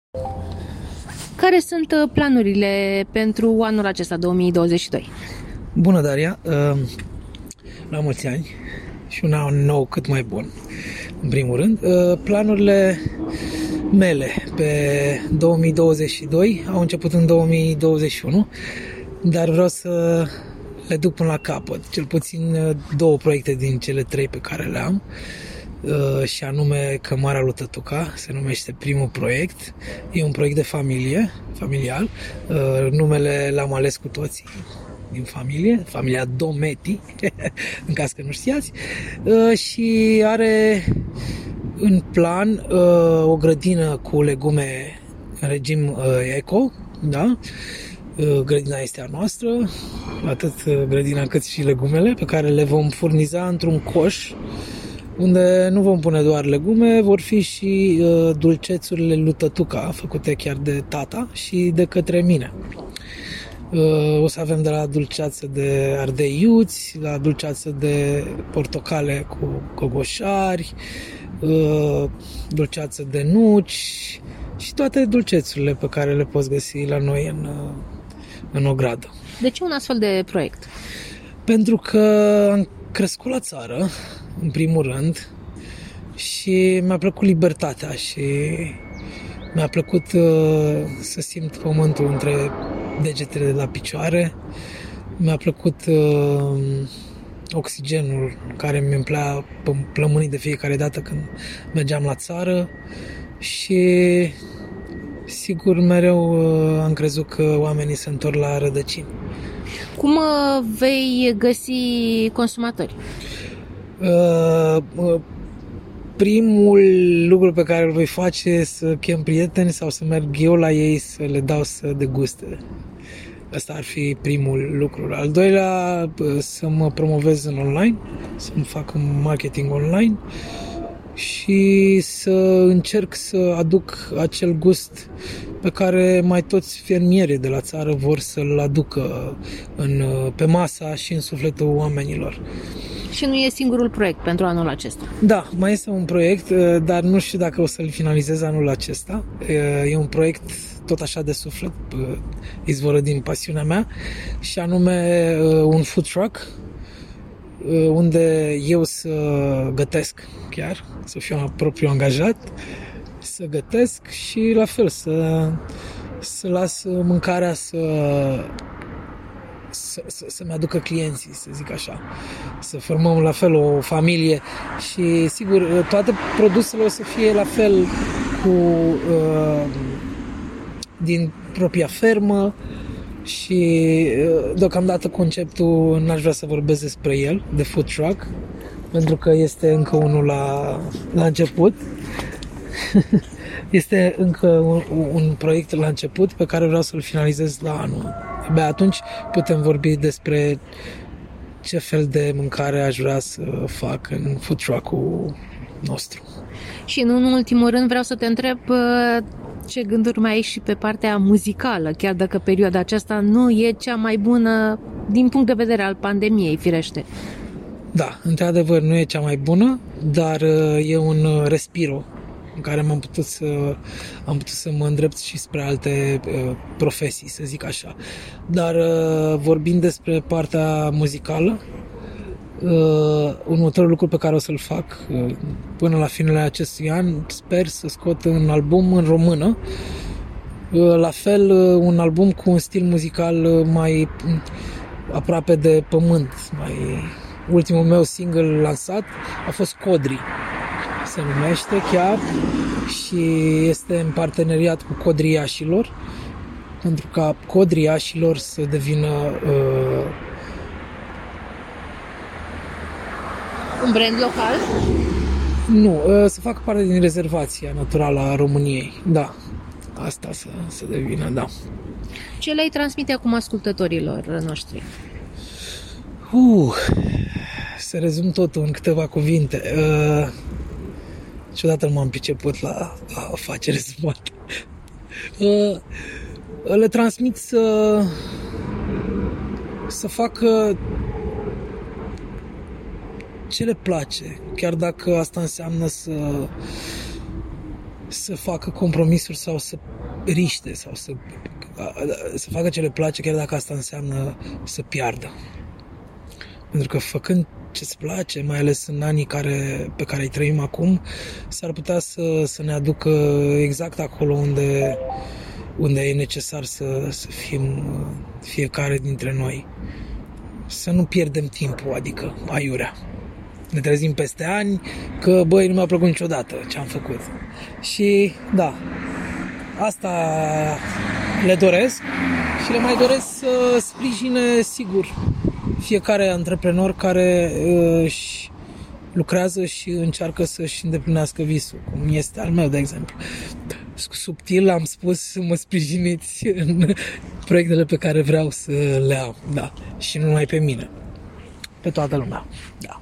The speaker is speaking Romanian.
Care sunt planurile pentru anul acesta, 2022? Bună, Daria! La mulți ani și un an nou cât mai bun, în primul rând. Planurile mele pe 2022 au început în 2021, dar vreau să le duc până la capăt. Cel puțin 2 proiecte din cele 3 pe care le am, și anume Cămara lui Tătuca, se numește primul proiect. E un proiect de familial. Numele l-am ales cu toții din familia Dometi, în caz că nu știați, și are în plan o grădină cu legume în regim eco, da? Grădina este a noastră, atât grădina cât și legumele, pe care le vom furniza într-un coș unde nu vom pune doar legume, vor fi și dulcețurile lui Tătuca, făcute chiar de tata și de către mine. O să avem de la dulceață de ardei iuți, la dulceață de portocale cu cogoșari, dulceață de nuci și toate dulcețurile pe care le poți găsi la noi în ogradă. De ce un astfel de proiect? Pentru că am crescut la țară, în primul rând, și mi-a plăcut libertatea și mi-a plăcut să simt pământul între degetele de la picioare. Mi-a plăcut oxigenul care mi umplea plămânii de fiecare dată când mergeam la țară și sigur mereu am crezut că oamenii se întorc la rădăcini. Cum vei găsi consumatori? Primul lucru pe care îl voi face e să chem prieteni sau să merg eu la ei să le dau să deguste. Asta ar fi primul lucru. Al doilea, să mă promovez în online, să-mi fac un marketing online și să încerc să aduc acel gust pe care mai toți fermierii de la țară vor să-l aducă pe masa și în sufletul oamenilor. Și nu e singurul proiect pentru anul acesta? Da, mai este un proiect, dar nu știu dacă o să-l finalizez anul acesta. E un proiect tot așa de suflet, izvoră din pasiunea mea, și anume un food truck, unde eu să gătesc chiar, să fiu propriu angajat, să gătesc și la fel să las mâncarea să-mi aducă clienții, să zic așa. Să formăm la fel o familie și sigur toate produsele o să fie la fel din propria fermă și deocamdată conceptul n-aș vrea să vorbesc despre el, de food truck, pentru că este încă unul la început. Este încă un proiect la început pe care vreau să-l finalizez la anul. Abia atunci putem vorbi despre ce fel de mâncare aș vrea să fac în food truck-ul nostru. Și în ultimul rând vreau să te întreb ce gânduri mai ai și pe partea muzicală, chiar dacă perioada aceasta nu e cea mai bună din punct de vedere al pandemiei, firește. Da, într-adevăr nu e cea mai bună, dar e un respiro în care am putut să mă îndrept și spre alte profesii, să zic așa. Dar vorbind despre partea muzicală, următorul lucru pe care o să-l fac până la finele acestui an, sper să scot un album în română, la fel un album cu un stil muzical mai aproape de pământ. Ultimul meu single lansat a fost Codri, se numește chiar, și este în parteneriat cu Codri Iașilor, pentru ca Codri Iașilor să devină un brand local? Nu, să facă parte din rezervația naturală a României. Da, asta să devină, da. Ce le-ai transmite acum ascultătorilor noștri? Să rezum totul în câteva cuvinte. Niciodată nu m-am priceput la a face rezumat. Le transmit să facă ce le place, chiar dacă asta înseamnă să facă compromisuri sau să riște sau să facă ce le place, chiar dacă asta înseamnă să piardă. Pentru că făcând ce-ți place, mai ales în anii pe care îi trăim acum, s-ar putea să ne aducă exact acolo unde e necesar să fim fiecare dintre noi. Să nu pierdem timpul, adică aiurea. Ne trezim peste ani că, băi, nu mi-a plăcut niciodată ce am făcut. Și, da, asta le doresc și le mai doresc să sprijine, sigur, fiecare antreprenor care își lucrează și încearcă să-și îndeplinească visul, cum este al meu, de exemplu. Subtil am spus să mă sprijiniți în proiectele pe care vreau să le am, da, și nu numai pe mine, pe toată lumea, da.